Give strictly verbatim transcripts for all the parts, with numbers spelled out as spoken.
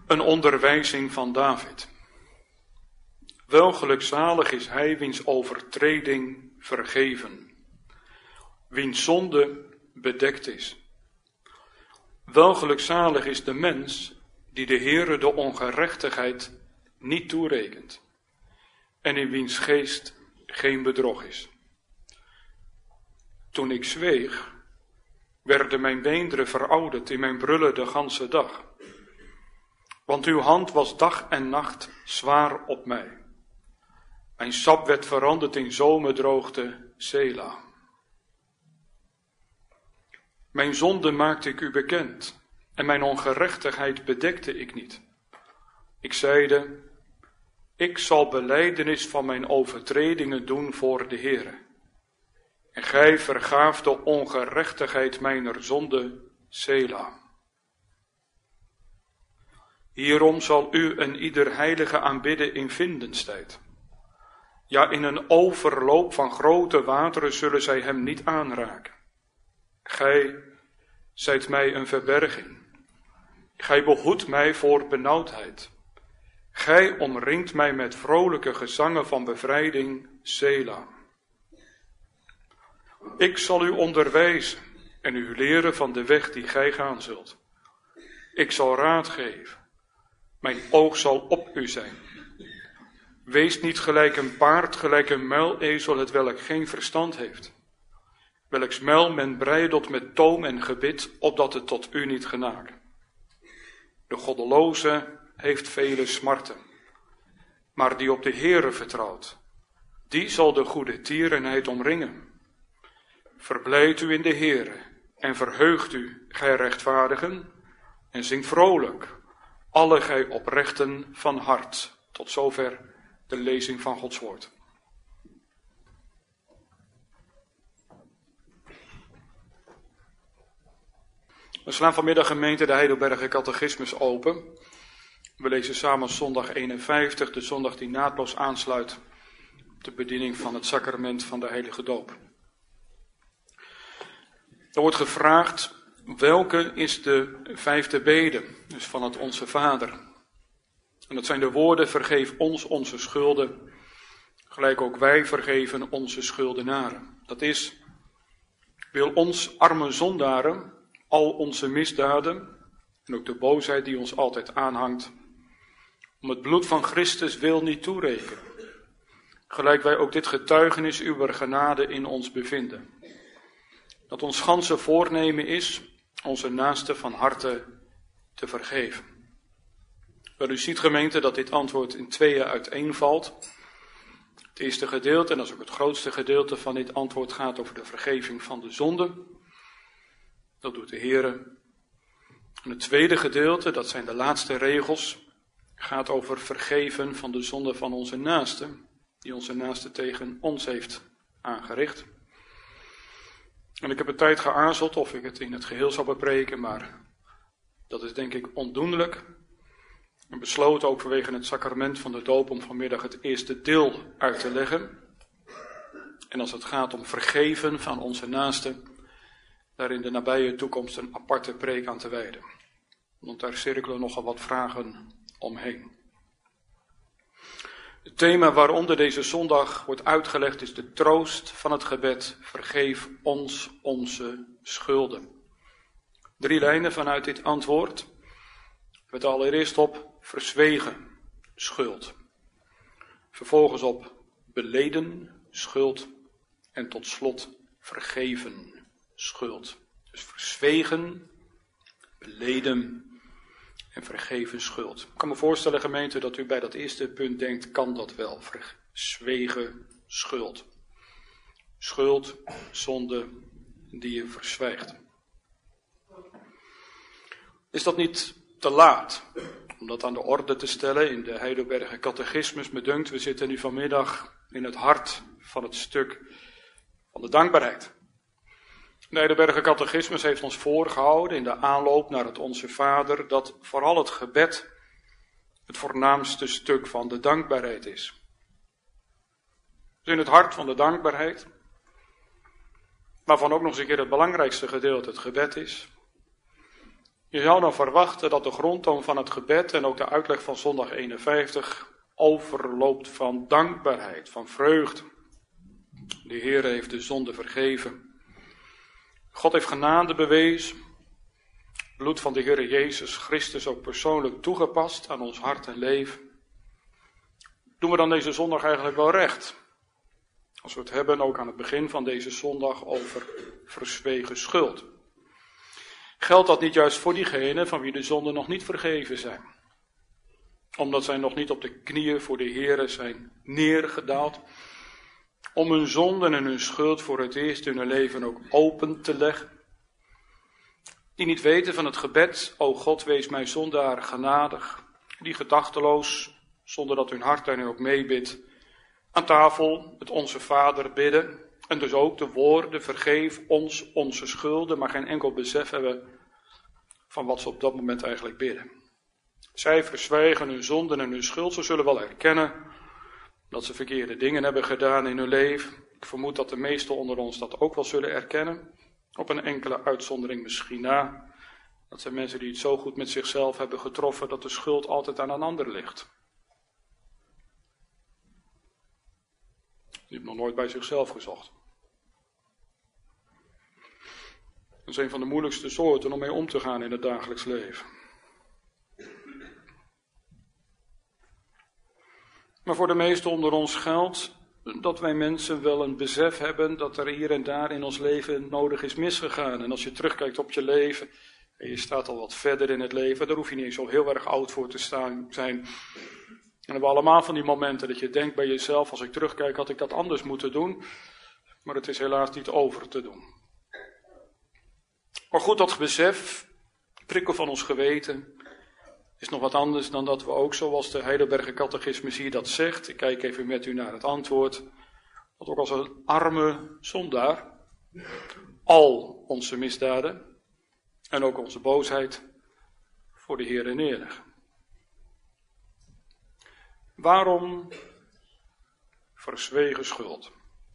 Een onderwijzing van David. Wel gelukzalig is hij wiens overtreding vergeven, wiens zonde bedekt is. Wel gelukzalig is de mens die de Heere de ongerechtigheid niet toerekent en in wiens geest geen bedrog is. Toen ik zweeg, werden mijn beenderen verouderd in mijn brullen de ganse dag. Want uw hand was dag en nacht zwaar op mij. Mijn sap werd veranderd in zomerdroogte, Selah. Mijn zonde maakte ik u bekend en mijn ongerechtigheid bedekte ik niet. Ik zeide, ik zal belijdenis van mijn overtredingen doen voor de Heere. En gij vergaaf de ongerechtigheid mijner zonde, Selah. Hierom zal u een ieder heilige aanbidden in vindenstijd. Ja, in een overloop van grote wateren zullen zij hem niet aanraken. Gij zijt mij een verberging. Gij behoedt mij voor benauwdheid. Gij omringt mij met vrolijke gezangen van bevrijding, Selah. Ik zal u onderwijzen en u leren van de weg die gij gaan zult. Ik zal raad geven. Mijn oog zal op u zijn. Wees niet gelijk een paard, gelijk een muilezel, het welk geen verstand heeft. Welks muil men breidelt met toom en gebit, opdat het tot u niet genaakt. De goddeloze heeft vele smarten, maar die op de Heere vertrouwt, die zal de goede tierenheid omringen. Verblijd u in de Heere en verheugt u, gij rechtvaardigen, en zingt vrolijk, alle gij oprechten van hart. Tot zover de lezing van Gods woord. We slaan vanmiddag gemeente de Heidelberger Catechismus open. We lezen samen zondag eenenvijftig, de zondag die naadloos aansluit op de bediening van het sacrament van de heilige doop. Er wordt gevraagd, welke is de vijfde bede, dus van het Onze Vader. En dat zijn de woorden, vergeef ons onze schulden, gelijk ook wij vergeven onze schuldenaren. Dat is, wil ons arme zondaren al onze misdaden en ook de boosheid die ons altijd aanhangt, om het bloed van Christus wil niet toerekenen. Gelijk wij ook dit getuigenis uwer genade in ons bevinden. Dat ons ganse voornemen is onze naaste van harte te vergeven. Wel, u ziet gemeente dat dit antwoord in tweeën uiteenvalt. Het eerste gedeelte, en dat is ook het grootste gedeelte van dit antwoord, gaat over de vergeving van de zonde. Dat doet de Heere. En het tweede gedeelte, dat zijn de laatste regels, gaat over vergeven van de zonde van onze naaste, die onze naaste tegen ons heeft aangericht. En ik heb een tijd geaarzeld of ik het in het geheel zou bepreken, maar dat is denk ik ondoenlijk. En besloten ook vanwege het sacrament van de doop om vanmiddag het eerste deel uit te leggen. En als het gaat om vergeven van onze naasten, daar in de nabije toekomst een aparte preek aan te wijden. Want daar cirkelen nogal wat vragen omheen. Het thema waaronder deze zondag wordt uitgelegd is de troost van het gebed, vergeef ons onze schulden. Drie lijnen vanuit dit antwoord. Met allereerst op verzwegen schuld. Vervolgens op beleden schuld. En tot slot vergeven schuld. Dus verzwegen, beleden en vergeven schuld. Ik kan me voorstellen, gemeente, dat u bij dat eerste punt denkt, kan dat wel? Verzwegen schuld. Schuld, zonde die je verzwijgt. Is dat niet te laat om dat aan de orde te stellen in de Heidelberger Catechismus? Me dunkt, we zitten nu vanmiddag in het hart van het stuk van de dankbaarheid. De Heidelberger Catechismus heeft ons voorgehouden in de aanloop naar het Onze Vader dat vooral het gebed het voornaamste stuk van de dankbaarheid is. Dus in het hart van de dankbaarheid, waarvan ook nog eens een keer het belangrijkste gedeelte het gebed is, Je zou dan verwachten dat de grondtoon van het gebed en ook de uitleg van zondag eenenvijftig overloopt van dankbaarheid, van vreugde. De Heer heeft de zonde vergeven. God heeft genade bewezen. Het bloed van de Heer Jezus Christus ook persoonlijk toegepast aan ons hart en leven. Doen we dan deze zondag eigenlijk wel recht? Als we het hebben ook aan het begin van deze zondag over verzwegen schuld. Geldt dat niet juist voor diegenen van wie de zonden nog niet vergeven zijn? Omdat zij nog niet op de knieën voor de Heere zijn neergedaald. Om hun zonden en hun schuld voor het eerst in hun leven ook open te leggen. Die niet weten van het gebed, o God, wees mij zondaar genadig. Die gedachteloos, zonder dat hun hart daarin ook meebidt, aan tafel het Onze Vader bidden. En dus ook de woorden, vergeef ons onze schulden, maar geen enkel besef hebben van wat ze op dat moment eigenlijk bidden. Zij verzwijgen hun zonden en hun schuld. Ze zullen wel erkennen dat ze verkeerde dingen hebben gedaan in hun leven. Ik vermoed dat de meesten onder ons dat ook wel zullen erkennen. Op een enkele uitzondering misschien na. Dat zijn mensen die het zo goed met zichzelf hebben getroffen dat de schuld altijd aan een ander ligt. Die hebben nog nooit bij zichzelf gezocht. Dat is een van de moeilijkste soorten om mee om te gaan in het dagelijks leven. Maar voor de meesten onder ons geldt dat wij mensen wel een besef hebben dat er hier en daar in ons leven nodig is misgegaan. En als je terugkijkt op je leven en je staat al wat verder in het leven, daar hoef je niet eens zo heel erg oud voor te staan, zijn. En we hebben allemaal van die momenten dat je denkt bij jezelf, als ik terugkijk had ik dat anders moeten doen. Maar het is helaas niet over te doen. Maar goed, dat besef, prikkel van ons geweten, is nog wat anders dan dat we ook, zoals de Heidelberger Catechismus hier dat zegt, ik kijk even met u naar het antwoord, dat ook als een arme zondaar al onze misdaden en ook onze boosheid voor de Heere neerleggen. Waarom verzwegen schuld?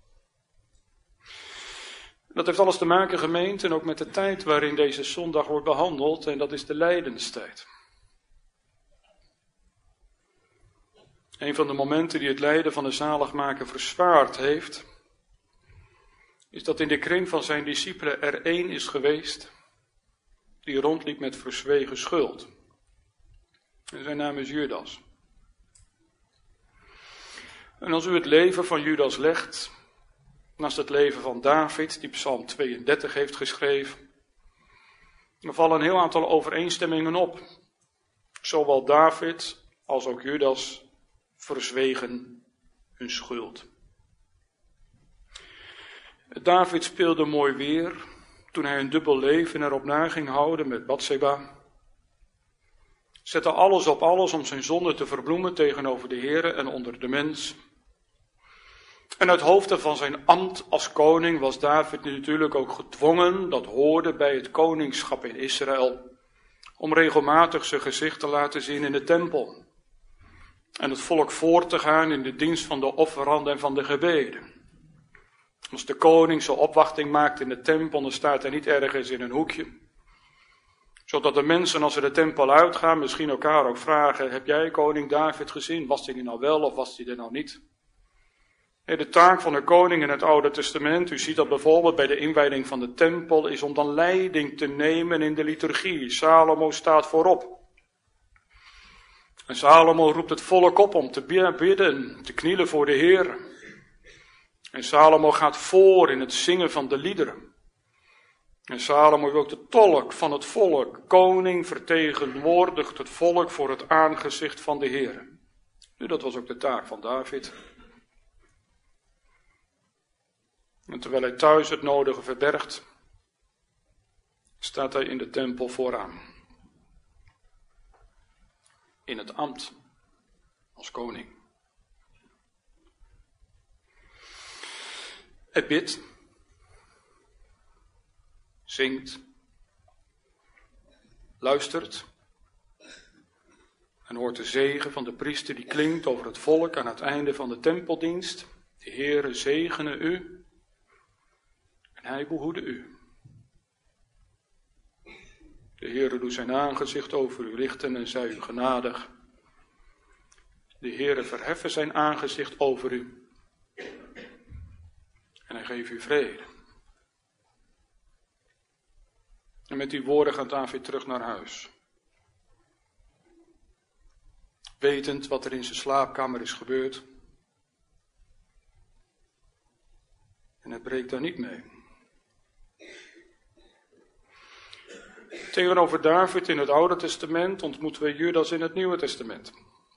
Dat heeft alles te maken, gemeente, en ook met de tijd waarin deze zondag wordt behandeld, en dat is de lijdenstijd. Een van de momenten die het lijden van de zaligmaker verzwaard heeft, is dat in de kring van zijn discipelen er één is geweest die rondliep met verzwegen schuld. En zijn naam is Judas. En als u het leven van Judas legt naast het leven van David, die Psalm tweeëndertig heeft geschreven, dan vallen een heel aantal overeenstemmingen op. Zowel David als ook Judas verzwegen hun schuld. David speelde mooi weer toen hij een dubbel leven erop na ging houden met Batseba. Zette alles op alles om zijn zonde te verbloemen tegenover de Heere en onder de mens. En uit hoofde van zijn ambt als koning was David natuurlijk ook gedwongen, dat hoorde bij het koningschap in Israël, om regelmatig zijn gezicht te laten zien in de tempel. En het volk voor te gaan in de dienst van de offeranden en van de gebeden. Als de koning zijn opwachting maakt in de tempel, dan staat hij niet ergens in een hoekje. Zodat de mensen als ze de tempel uitgaan misschien elkaar ook vragen, heb jij koning David gezien? Was hij er nou wel of was hij er nou niet? De taak van de koning in het Oude Testament, u ziet dat bijvoorbeeld bij de inwijding van de tempel, is om dan leiding te nemen in de liturgie. Salomo staat voorop. En Salomo roept het volk op om te bidden, te knielen voor de Heer. En Salomo gaat voor in het zingen van de liederen. En Salomo is ook de tolk van het volk. Koning vertegenwoordigt het volk voor het aangezicht van de Heer. Nu, dat was ook de taak van David. En terwijl hij thuis het nodige verbergt, staat hij in de tempel vooraan. In het ambt als koning. Hij bidt, zingt, luistert en hoort de zegen van de priester die klinkt over het volk aan het einde van de tempeldienst. De Heere zegene u en hij behoede u. De Heere doet zijn aangezicht over u lichten en zij u genadig. De Heere verheffen zijn aangezicht over u. En hij geeft u vrede. En met die woorden gaat David terug naar huis. Wetend wat er in zijn slaapkamer is gebeurd. En hij breekt daar niet mee. Tegenover David in het Oude Testament ontmoeten we Judas in het Nieuwe Testament.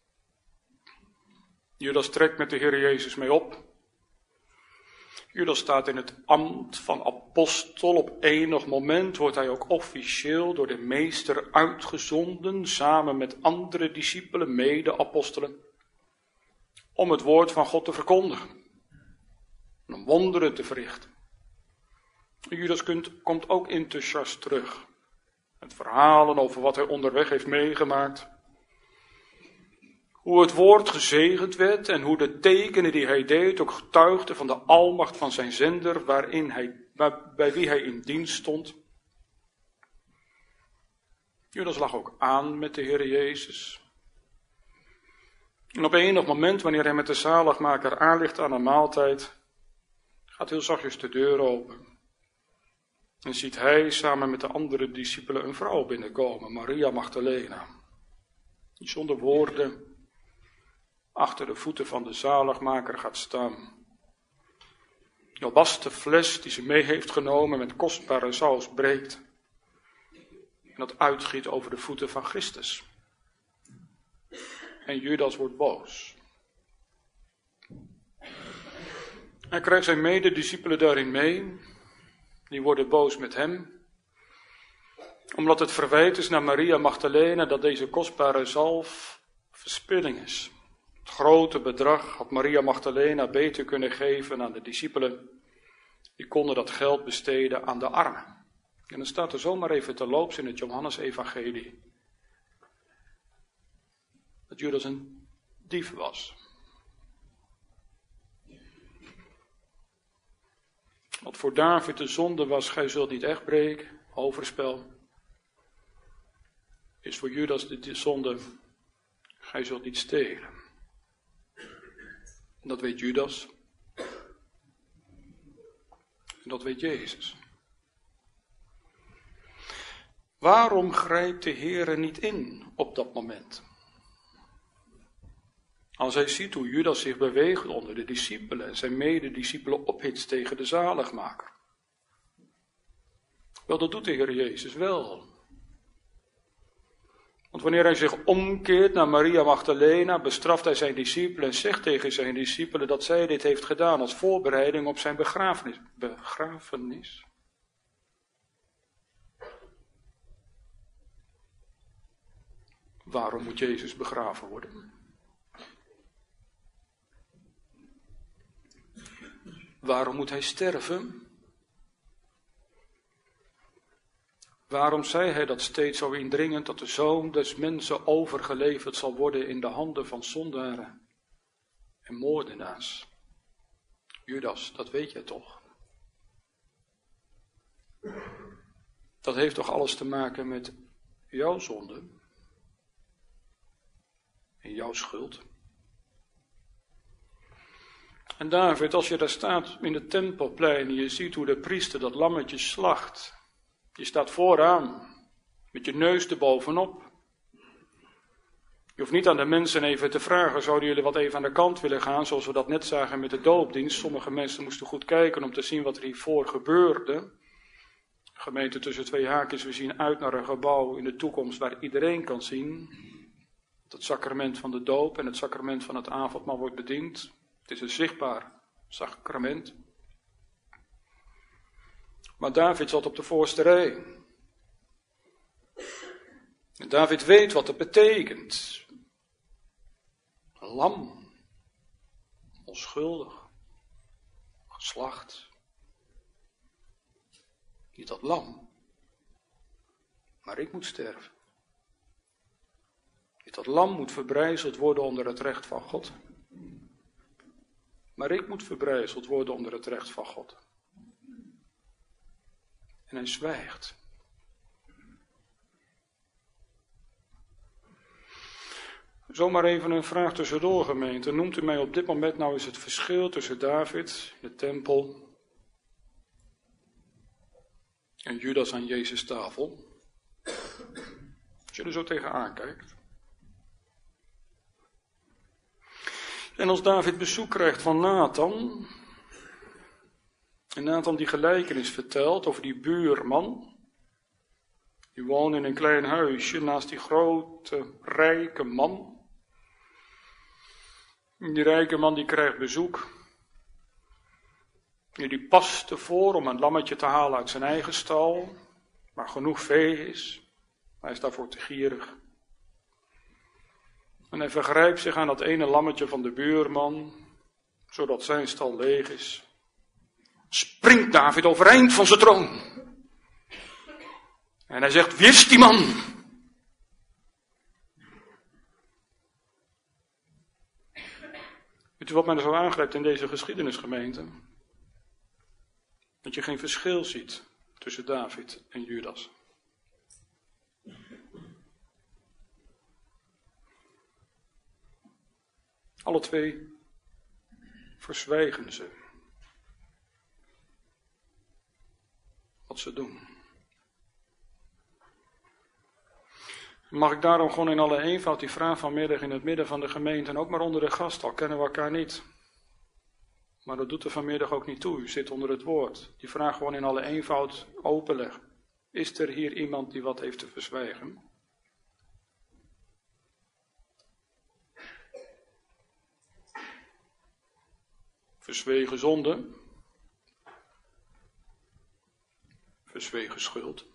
Judas trekt met de Heer Jezus mee op. Judas staat in het ambt van apostel. Op enig moment wordt hij ook officieel door de meester uitgezonden, samen met andere discipelen, mede-apostelen, om het woord van God te verkondigen. En om wonderen te verrichten. Judas kunt, komt ook in Tussas terug. Met verhalen over wat hij onderweg heeft meegemaakt. Hoe het woord gezegend werd en hoe de tekenen die hij deed ook getuigden van de almacht van zijn zender, waarin hij, waar, bij wie hij in dienst stond. Judas lag ook aan met de Heer Jezus. En op enig moment, wanneer hij met de zaligmaker aanligt aan een maaltijd, gaat heel zachtjes de deur open. En ziet hij samen met de andere discipelen een vrouw binnenkomen, Maria Magdalena, die zonder woorden achter de voeten van de zaligmaker gaat staan. De albasten fles die ze mee heeft genomen met kostbare saus breekt en dat uitgiet over de voeten van Christus. En Judas wordt boos. Hij krijgt zijn medediscipelen daarin mee. Die worden boos met hem. Omdat het verwijt is naar Maria Magdalena dat deze kostbare zalf verspilling is. Het grote bedrag had Maria Magdalena beter kunnen geven aan de discipelen. Die konden dat geld besteden aan de armen. En dan staat er zomaar even terloops in het Johannes-evangelie dat Judas een dief was. Wat voor David de zonde was, gij zult niet echt breken, overspel, is voor Judas de zonde, gij zult niet stelen. En dat weet Judas. En dat weet Jezus. Waarom grijpt de Heere niet in op dat moment? Als hij ziet hoe Judas zich beweegt onder de discipelen en zijn medediscipelen ophitst tegen de zaligmaker. Wel, dat doet de Heer Jezus wel. Want wanneer hij zich omkeert naar Maria Magdalena, bestraft hij zijn discipelen en zegt tegen zijn discipelen dat zij dit heeft gedaan als voorbereiding op zijn begrafenis. begrafenis. Waarom moet Jezus begraven worden? Waarom moet hij sterven? Waarom zei hij dat steeds zo indringend dat de Zoon des Mensen overgeleverd zal worden in de handen van zondaren en moordenaars? Judas, dat weet jij toch? Dat heeft toch alles te maken met jouw zonde en jouw schuld? En David, als je daar staat in het tempelplein en je ziet hoe de priester dat lammetje slacht. Je staat vooraan, met je neus erbovenop. Je hoeft niet aan de mensen even te vragen, zouden jullie wat even aan de kant willen gaan, zoals we dat net zagen met de doopdienst. Sommige mensen moesten goed kijken om te zien wat er hiervoor gebeurde. Gemeente tussen twee haakjes, we zien uit naar een gebouw in de toekomst waar iedereen kan zien dat het sacrament van de doop en het sacrament van het avondmaal wordt bediend. Het is een zichtbaar sacrament. Maar David zat op de voorste rij. En David weet wat het betekent. Een lam. Onschuldig. Geslacht. Niet dat lam. Maar ik moet sterven. Niet dat lam moet verbrijzeld worden onder het recht van God. Maar ik moet verbrijzeld worden onder het recht van God. En hij zwijgt. Zomaar even een vraag tussendoor, gemeente. Noemt u mij op dit moment nou eens het verschil tussen David, de tempel, en Judas aan Jezus' tafel? Als je er zo tegenaan kijkt. En als David bezoek krijgt van Nathan, en Nathan die gelijkenis vertelt over die buurman, die woont in een klein huisje naast die grote, rijke man. En die rijke man die krijgt bezoek. En die past ervoor om een lammetje te halen uit zijn eigen stal, waar genoeg vee is. Hij is daarvoor te gierig. En hij vergrijpt zich aan dat ene lammetje van de buurman, zodat zijn stal leeg is. Springt David overeind van zijn troon. En hij zegt, wie is die man? Weet u wat mij er zo aangrijpt in deze geschiedenisgemeente? Dat je geen verschil ziet tussen David en Judas. Alle twee verzwijgen ze wat ze doen. Mag ik daarom gewoon in alle eenvoud die vraag vanmiddag in het midden van de gemeente en ook maar onder de gast, al kennen we elkaar niet. Maar dat doet er vanmiddag ook niet toe, u zit onder het woord. Die vraag gewoon in alle eenvoud openleggen. Is er hier iemand die wat heeft te verzwijgen? Verzwegen zonde. Verzwegen schuld.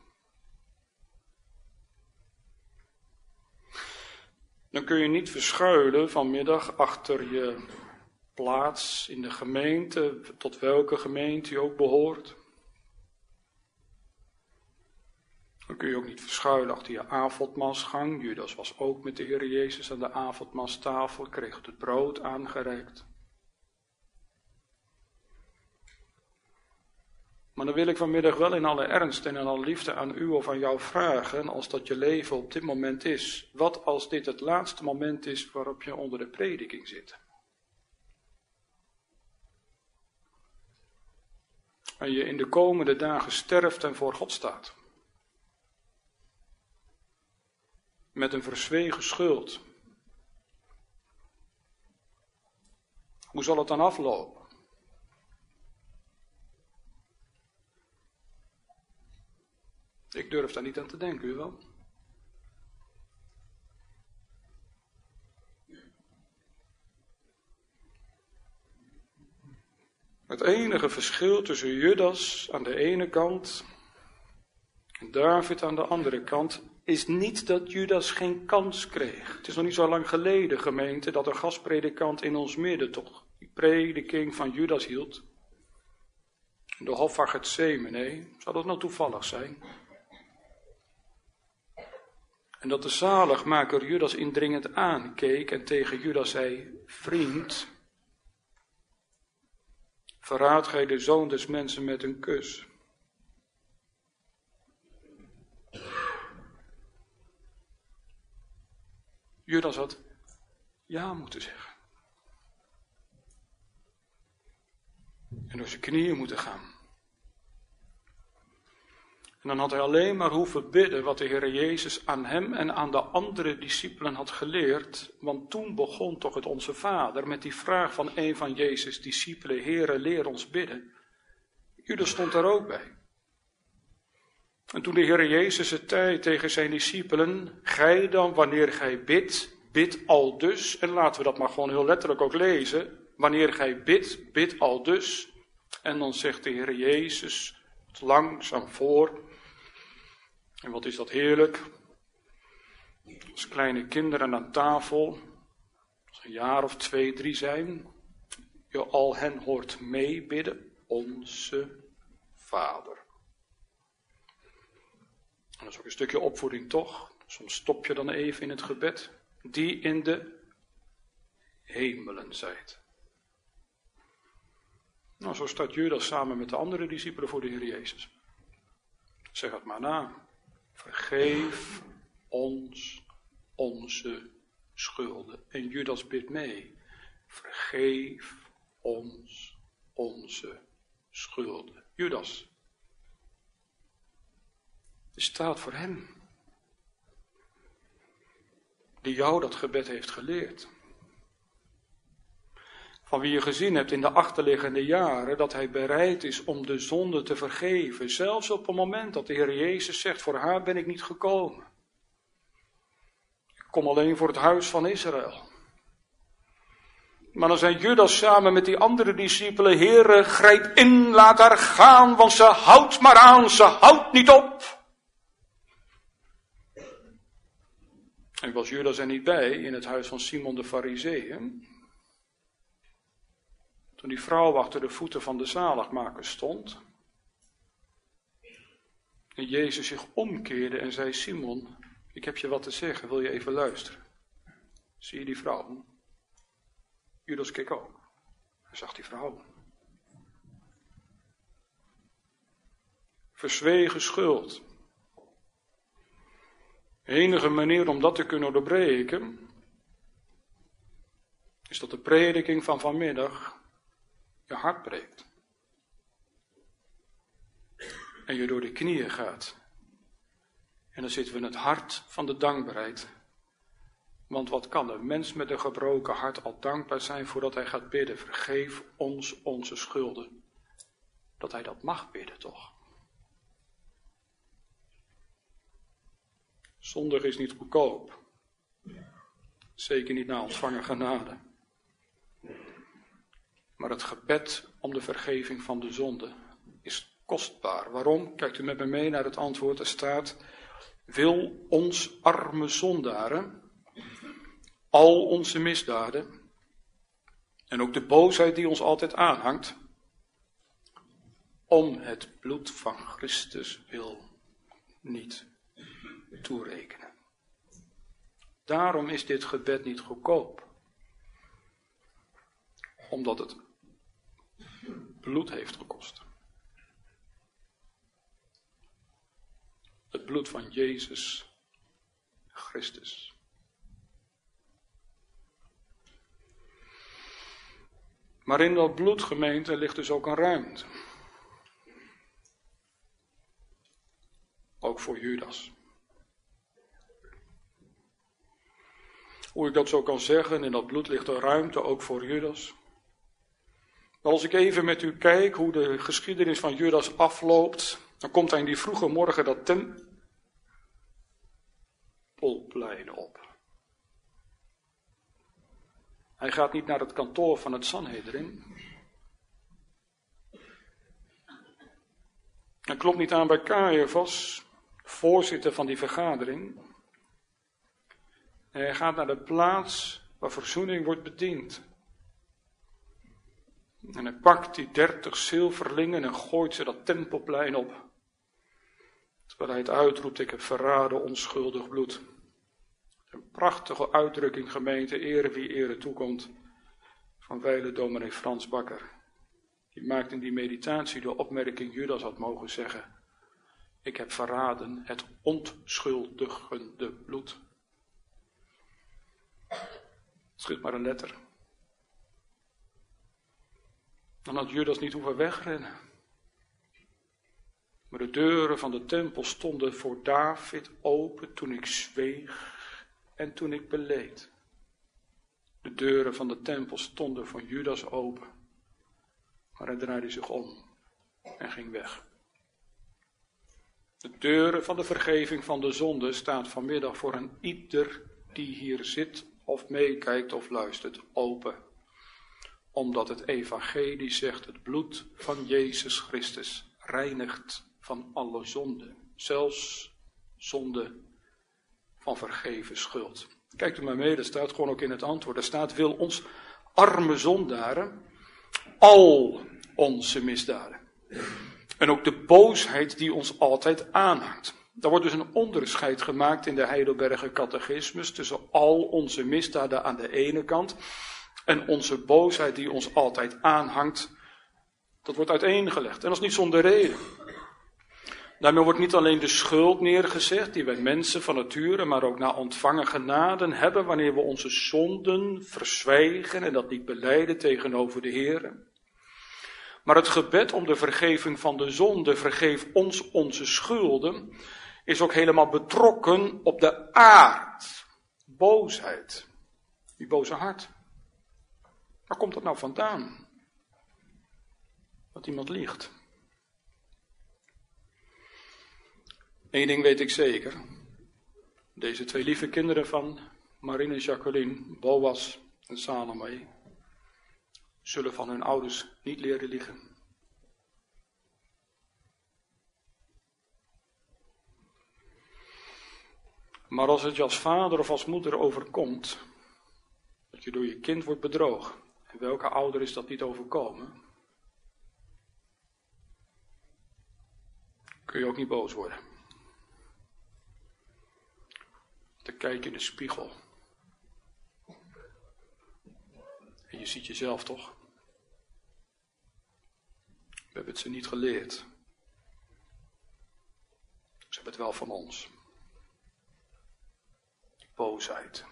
Dan kun je niet verschuilen vanmiddag achter je plaats in de gemeente, tot welke gemeente je ook behoort. Dan kun je ook niet verschuilen achter je avondmaalsgang. Judas was ook met de Heer Jezus aan de avondmaalstafel, kreeg het brood aangereikt. Maar dan wil ik vanmiddag wel in alle ernst en in alle liefde aan u of aan jou vragen, als dat je leven op dit moment is. Wat als dit het laatste moment is waarop je onder de prediking zit? En je in de komende dagen sterft en voor God staat. Met een verzwegen schuld. Hoe zal het dan aflopen? Ik durf daar niet aan te denken, u wel? Het enige verschil tussen Judas aan de ene kant en David aan de andere kant is niet dat Judas geen kans kreeg. Het is nog niet zo lang geleden, gemeente, dat een gastpredikant in ons midden toch die prediking van Judas hield. In de hof van Getsemane. Zou dat nou toevallig zijn? En dat de zaligmaker Judas indringend aankeek en tegen Judas zei, vriend, verraadt gij de zoon des mensen met een kus? Judas had ja moeten zeggen. En door zijn knieën moeten gaan. En dan had hij alleen maar hoeven bidden wat de Heer Jezus aan hem en aan de andere discipelen had geleerd. Want toen begon toch het Onze Vader met die vraag van een van Jezus' discipelen. Heere, leer ons bidden. Judas stond daar ook bij. En toen de Heer Jezus het zei tegen zijn discipelen. Gij dan, wanneer gij bidt, bid al dus. En laten we dat maar gewoon heel letterlijk ook lezen. Wanneer gij bidt, bid al dus. En dan zegt de Heer Jezus langzaam voor. En wat is dat heerlijk. Als kleine kinderen aan tafel, als een jaar of twee, drie zijn, je al hen hoort meebidden, onze Vader. En dat is ook een stukje opvoeding toch. Soms stop je dan even in het gebed. Die in de hemelen zijt. Nou, zo staat Judas samen met de andere discipelen voor de Heer Jezus. Zeg het maar na. Vergeef ons onze schulden. En Judas bidt mee. Vergeef ons onze schulden. Judas. Het staat voor hem. Die jou dat gebed heeft geleerd. Van wie je gezien hebt in de achterliggende jaren dat hij bereid is om de zonde te vergeven. Zelfs op het moment dat de Heer Jezus zegt, voor haar ben ik niet gekomen. Ik kom alleen voor het huis van Israël. Maar dan zijn Judas samen met die andere discipelen, Heere, grijp in, laat haar gaan, want ze houdt maar aan, ze houdt niet op. En was Judas er niet bij in het huis van Simon de Farizeeën? Toen die vrouw achter de voeten van de zaligmaker stond. En Jezus zich omkeerde en zei, Simon, ik heb je wat te zeggen, wil je even luisteren? Zie je die vrouw? Judas keek ook. Hij zag die vrouw. Verzwegen schuld. De enige manier om dat te kunnen doorbreken, is dat de prediking van vanmiddag je hart breekt. En je door de knieën gaat. En dan zitten we in het hart van de dankbaarheid. Want wat kan een mens met een gebroken hart al dankbaar zijn voordat hij gaat bidden? Vergeef ons onze schulden. Dat hij dat mag bidden toch? Zondig is niet goedkoop. Zeker niet na ontvangen genade. Maar het gebed om de vergeving van de zonde is kostbaar. Waarom? Kijkt u met me mee naar het antwoord. Er staat, wil ons arme zondaren al onze misdaden en ook de boosheid die ons altijd aanhangt, om het bloed van Christus wil niet toerekenen. Daarom is dit gebed niet goedkoop. Omdat het bloed heeft gekost. Het bloed van Jezus Christus. Maar in dat bloed, gemeente, ligt dus ook een ruimte. Ook voor Judas. Hoe ik dat zo kan zeggen, in dat bloed ligt een ruimte ook voor Judas. Maar als ik even met u kijk hoe de geschiedenis van Judas afloopt, dan komt hij in die vroege morgen dat tempelplein op. Hij gaat niet naar het kantoor van het Sanhedrin. Hij klopt niet aan bij Caiaphas, voorzitter van die vergadering. En hij gaat naar de plaats waar verzoening wordt bediend. En hij pakt die dertig zilverlingen en gooit ze dat tempelplein op. Terwijl hij het uitroept, ik heb verraden onschuldig bloed. Een prachtige uitdrukking, gemeente, ere wie ere toekomt, van wijle dominee Frans Bakker. Die maakt in die meditatie de opmerking, Judas had mogen zeggen, ik heb verraden het onschuldigende bloed. Schud maar een letter. Dan had Judas niet hoeven wegrennen. Maar de deuren van de tempel stonden voor David open toen ik zweeg en toen ik beleed. De deuren van de tempel stonden voor Judas open. Maar hij draaide zich om en ging weg. De deuren van de vergeving van de zonde staat vanmiddag voor een ieder die hier zit of meekijkt of luistert open. Omdat het evangelie zegt, het bloed van Jezus Christus reinigt van alle zonde. Zelfs zonde van vergeven schuld. Kijkt u maar mee, dat staat gewoon ook in het antwoord. Er staat, wil ons arme zondaren al onze misdaden. En ook de boosheid die ons altijd aanhangt. Daar wordt dus een onderscheid gemaakt in de Heidelberger Catechismus tussen al onze misdaden aan de ene kant en onze boosheid die ons altijd aanhangt. Dat wordt uiteengelegd. En dat is niet zonder reden. Daarmee wordt niet alleen de schuld neergezegd die wij mensen van nature, maar ook na ontvangen genaden hebben wanneer we onze zonden verzwijgen en dat niet belijden tegenover de Heer. Maar het gebed om de vergeving van de zonde, vergeef ons onze schulden, is ook helemaal betrokken op de aard, boosheid, die boze hart. Waar komt dat nou vandaan? Dat iemand liegt. Eén ding weet ik zeker. Deze twee lieve kinderen van Marine en Jacqueline, Boas en Salome, zullen van hun ouders niet leren liegen. Maar als het je als vader of als moeder overkomt, dat je door je kind wordt bedrogen, en welke ouder is dat niet overkomen, kun je ook niet boos worden. Dan kijk je in de spiegel. En je ziet jezelf toch. We hebben het ze niet geleerd. Ze hebben het wel van ons. Boosheid.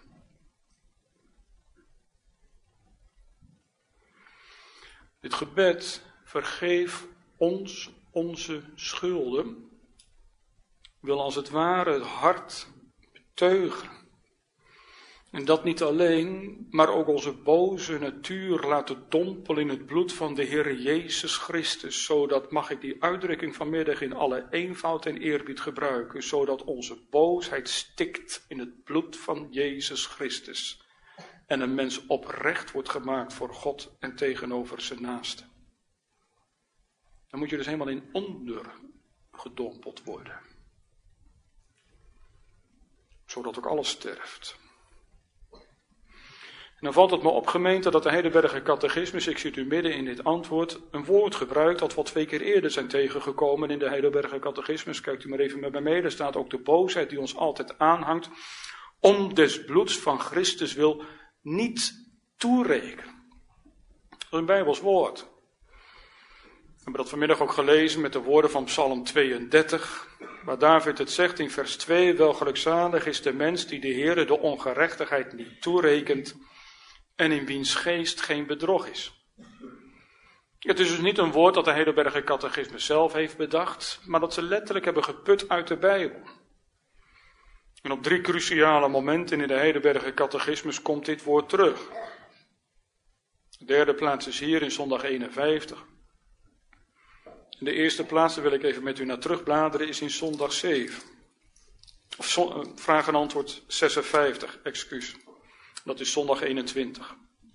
Dit gebed, vergeef ons onze schulden, wil als het ware het hart betuigen. En dat niet alleen, maar ook onze boze natuur laten dompelen in het bloed van de Heer Jezus Christus, zodat, mag ik die uitdrukking vanmiddag in alle eenvoud en eerbied gebruiken, zodat onze boosheid stikt in het bloed van Jezus Christus en een mens oprecht wordt gemaakt voor God en tegenover zijn naaste. Dan moet je dus helemaal in onder gedompeld worden, zodat ook alles sterft. En dan valt het me op, gemeente, dat de Heidelberger Catechismus, ik zit u midden in dit antwoord, een woord gebruikt dat wel twee keer eerder zijn tegengekomen in de Heidelberger Catechismus. Kijkt u maar even met mij mee, daar staat ook de boosheid die ons altijd aanhangt, om des bloeds van Christus wil niet toerekenen. Dat is een Bijbels woord. We hebben dat vanmiddag ook gelezen met de woorden van Psalm tweeëndertig, waar David het zegt in vers twee, wel gelukzalig is de mens die de Heere de ongerechtigheid niet toerekent en in wiens geest geen bedrog is. Het is dus niet een woord dat de Heidelberger Catechismus zelf heeft bedacht, maar dat ze letterlijk hebben geput uit de Bijbel. En op drie cruciale momenten in de Heidelberger Catechismus komt dit woord terug. De derde plaats is hier in zondag eenenvijftig. In de eerste plaats, daar wil ik even met u naar terugbladeren, is in zondag zeven. Of zo, vraag en antwoord zesenvijftig, excuus. Dat is zondag eenentwintig.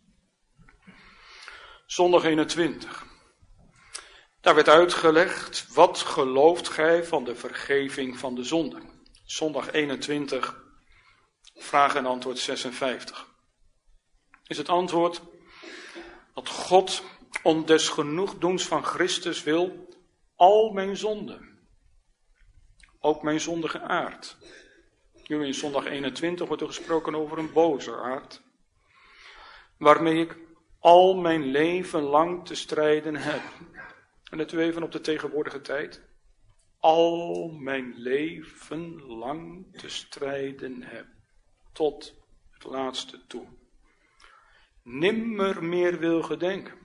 Zondag eenentwintig. Daar werd uitgelegd, wat gelooft gij van de vergeving van de zonde? Zondag eenentwintig, vraag en antwoord zesenvijftig. Is het antwoord dat God om des genoegdoens van Christus wil al mijn zonden, ook mijn zondige aard. Nu in zondag eenentwintig wordt er gesproken over een boze aard, waarmee ik al mijn leven lang te strijden heb. En let u even op de tegenwoordige tijd. Al mijn leven lang te strijden heb, tot het laatste toe. Nimmer meer wil gedenken,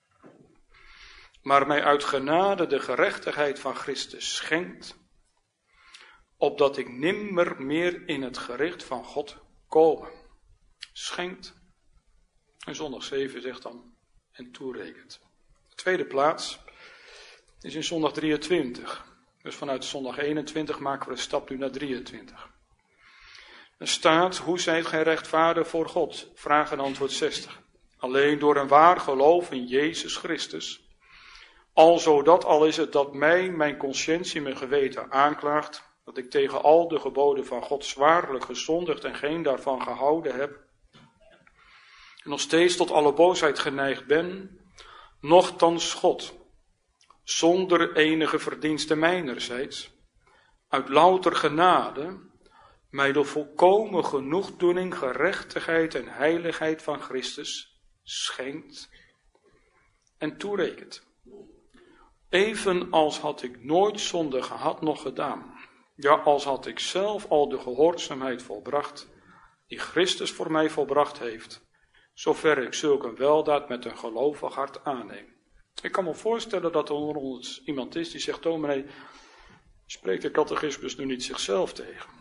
maar mij uit genade de gerechtigheid van Christus schenkt, opdat ik nimmer meer in het gericht van God komen. Schenkt. En zondag zeven zegt dan, en toerekent. De tweede plaats is in zondag drieëntwintig. Dus vanuit zondag eenentwintig maken we een stap nu naar drieëntwintig. Er staat, hoe zijt gij rechtvaardig voor God? Vraag en antwoord zestig. Alleen door een waar geloof in Jezus Christus. Alzo dat al is het dat mij, mijn conscientie, mijn geweten aanklaagt, dat ik tegen al de geboden van God zwaarlijk gezondigd en geen daarvan gehouden heb, en nog steeds tot alle boosheid geneigd ben, nochtans God, zonder enige verdienste mijnerzijds, uit louter genade, mij de volkomen genoegdoening, gerechtigheid en heiligheid van Christus schenkt en toerekent. Even als had ik nooit zonde gehad nog gedaan. Ja, als had ik zelf al de gehoorzaamheid volbracht, die Christus voor mij volbracht heeft, zover ik zulk een weldaad met een gelovig hart aanneem. Ik kan me voorstellen dat er onder ons iemand is die zegt, dominee, spreekt de catechismus nu niet zichzelf tegen?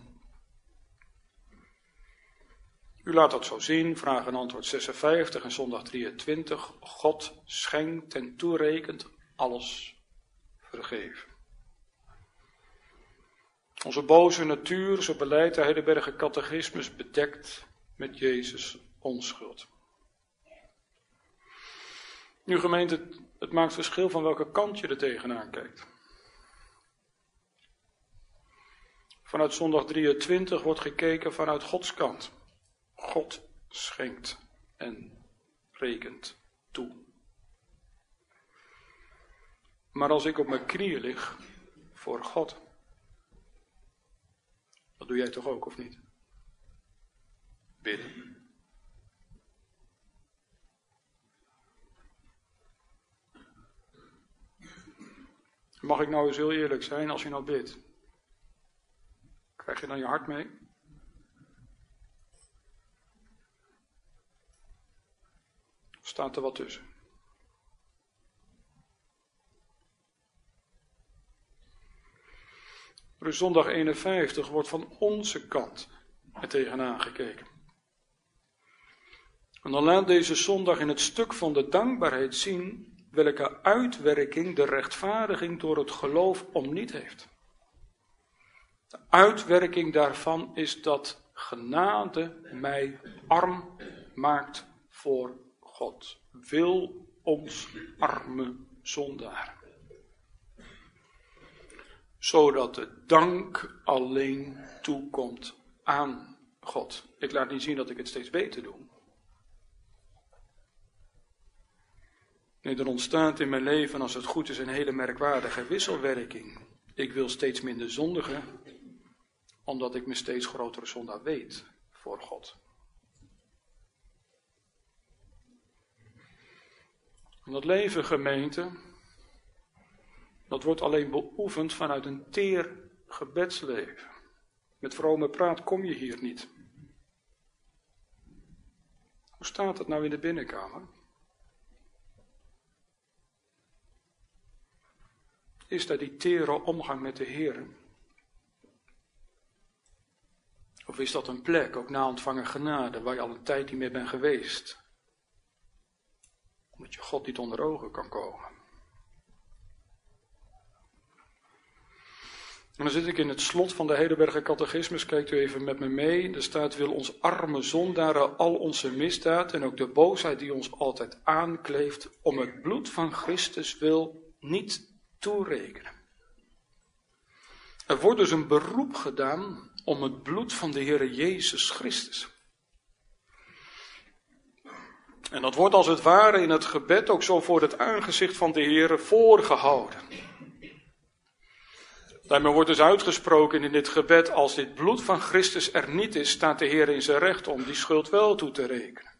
U laat dat zo zien, vraag en antwoord zesenvijftig en zondag drieëntwintig. God schenkt en toerekent alles vergeven. Onze boze natuur, zo beleidt de Heidelberger catechismus, bedekt met Jezus onschuld. Nu gemeente, het, het maakt verschil van welke kant je er tegenaan kijkt. Vanuit zondag drieëntwintig wordt gekeken vanuit Gods kant. God schenkt en rekent toe. Maar als ik op mijn knieën lig voor God, dat doe jij toch ook, of niet? Bidden. Mag ik nou eens heel eerlijk zijn, als je nou bidt, krijg je dan je hart mee? Of staat er wat tussen? Dus zondag eenenvijftig wordt van onze kant er tegenaan gekeken. En dan laat deze zondag in het stuk van de dankbaarheid zien welke uitwerking de rechtvaardiging door het geloof om niet heeft. De uitwerking daarvan is dat genade mij arm maakt voor God. Wil ons arme zondaar. Zodat de dank alleen toekomt aan God. Ik laat niet zien dat ik het steeds beter doe. Nee, er ontstaat in mijn leven, als het goed is, een hele merkwaardige wisselwerking. Ik wil steeds minder zondigen, omdat ik me steeds grotere zondaar weet voor God. En dat leven, gemeente, dat wordt alleen beoefend vanuit een teer gebedsleven. Met vrome praat kom je hier niet. Hoe staat het nou in de binnenkamer? Is daar die tere omgang met de Heer? Of is dat een plek, ook na ontvangen genade, waar je al een tijd niet meer bent geweest? Omdat je God niet onder ogen kan komen. En dan zit ik in het slot van de Heidelberger catechismus, kijkt u even met me mee. Er staat, wil ons arme zondaren al onze misdaad en ook de boosheid die ons altijd aankleeft, om het bloed van Christus wil niet toerekenen. Er wordt dus een beroep gedaan om het bloed van de Heere Jezus Christus. En dat wordt als het ware in het gebed ook zo voor het aangezicht van de Heere voorgehouden. Daarmee wordt dus uitgesproken in dit gebed, als dit bloed van Christus er niet is, staat de Heer in zijn recht om die schuld wel toe te rekenen.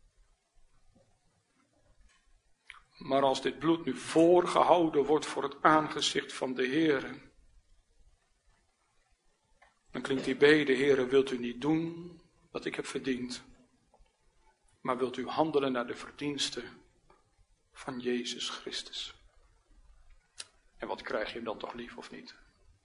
Maar als dit bloed nu voorgehouden wordt voor het aangezicht van de Heer, dan klinkt die bede, Heere, wilt u niet doen wat ik heb verdiend, maar wilt u handelen naar de verdiensten van Jezus Christus. En wat krijg je hem dan toch lief of niet?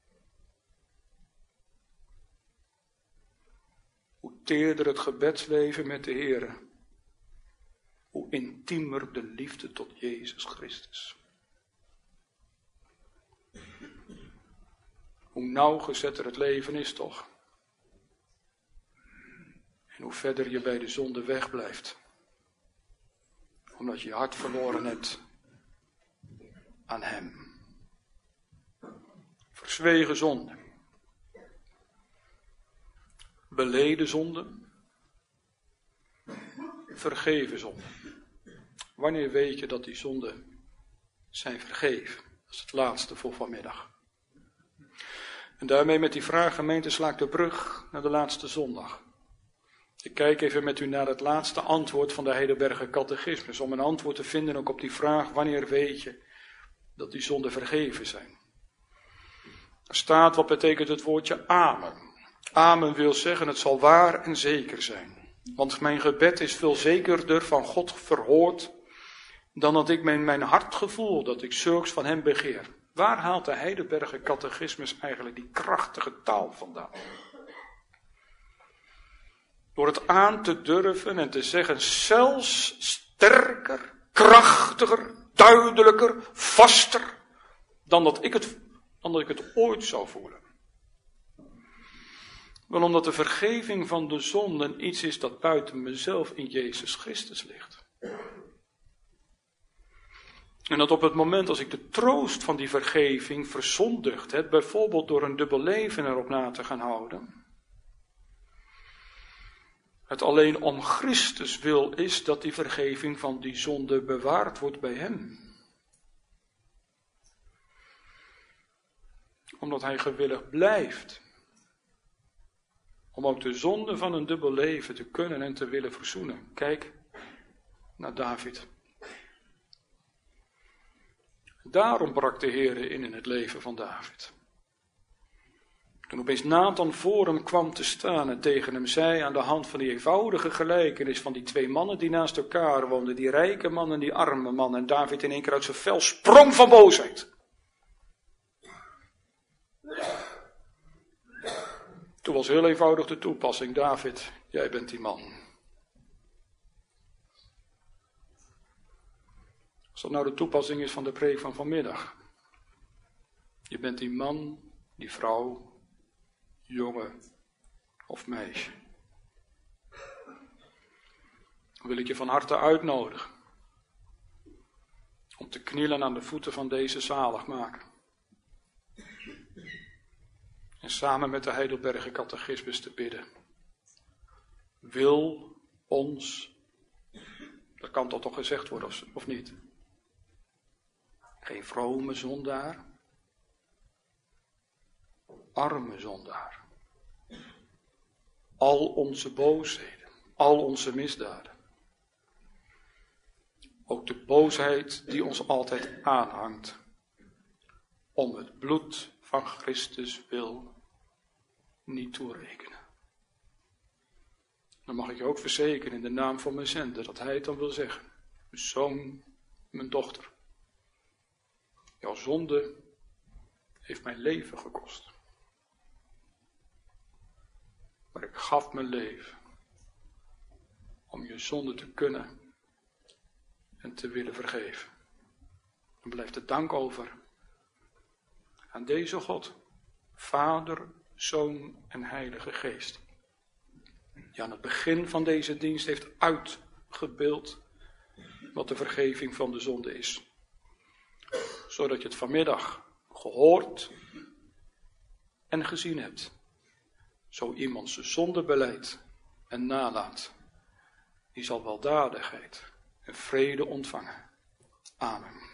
Hoe teerder het gebedsleven met de Heer, hoe intiemer de liefde tot Jezus Christus. Hoe nauwgezetter het leven is toch. En hoe verder je bij de zonde wegblijft. Omdat je je hart verloren hebt aan hem. Verzwegen zonde. Beleden zonde. Vergeven zonde. Wanneer weet je dat die zonden zijn vergeven? Dat is het laatste voor vanmiddag. En daarmee met die vraag, gemeente, sla ik de brug naar de laatste zondag. Ik kijk even met u naar het laatste antwoord van de Heidelberger catechismus. Om een antwoord te vinden ook op die vraag, wanneer weet je dat die zonden vergeven zijn. Er staat, wat betekent het woordje amen? Amen wil zeggen, het zal waar en zeker zijn. Want mijn gebed is veel zekerder van God verhoord, dan dat ik in mijn hart gevoel dat ik zulks van hem begeer. Waar haalt de Heidelberger Catechismus eigenlijk die krachtige taal vandaan? Door het aan te durven en te zeggen, zelfs sterker, krachtiger, duidelijker, vaster, dan dat ik het, dan dat ik het ooit zou voelen. Wel omdat de vergeving van de zonden iets is dat buiten mezelf in Jezus Christus ligt. En dat op het moment als ik de troost van die vergeving verzondigd heb, bijvoorbeeld door een dubbel leven erop na te gaan houden, het alleen om Christus wil is dat die vergeving van die zonde bewaard wordt bij hem. Omdat hij gewillig blijft. Om ook de zonde van een dubbel leven te kunnen en te willen verzoenen. Kijk naar David. Daarom brak de Heer in in het leven van David. Toen opeens Nathan voor hem kwam te staan en tegen hem zei aan de hand van die eenvoudige gelijkenis van die twee mannen die naast elkaar woonden, die rijke man en die arme man, en David in één keer uit zijn vel sprong van boosheid. Toen was heel eenvoudig de toepassing, David, jij bent die man. Als dat nou de toepassing is van de preek van vanmiddag. Je bent die man, die vrouw, jongen of meisje. Dan wil ik je van harte uitnodigen om te knielen aan de voeten van deze zaligmaker. En samen met de Heidelberger Catechismus te bidden. Wil ons, dat kan toch toch gezegd worden of, of niet? Geen vrome zondaar, arme zondaar. Al onze boosheden, al onze misdaden. Ook de boosheid die ons altijd aanhangt. Om het bloed van Christus wil niet toerekenen. Dan mag ik je ook verzekeren in de naam van mijn zender dat hij het dan wil zeggen. Mijn zoon, mijn dochter. Jouw zonde heeft mijn leven gekost. Maar ik gaf mijn leven om je zonde te kunnen en te willen vergeven. Dan blijft de dank over aan deze God, Vader, Zoon en Heilige Geest. Die aan het begin van deze dienst heeft uitgebeeld wat de vergeving van de zonde is. Zodat je het vanmiddag gehoord en gezien hebt. Zo iemand zijn zonde beleidt en nalaat, die zal weldadigheid en vrede ontvangen. Amen.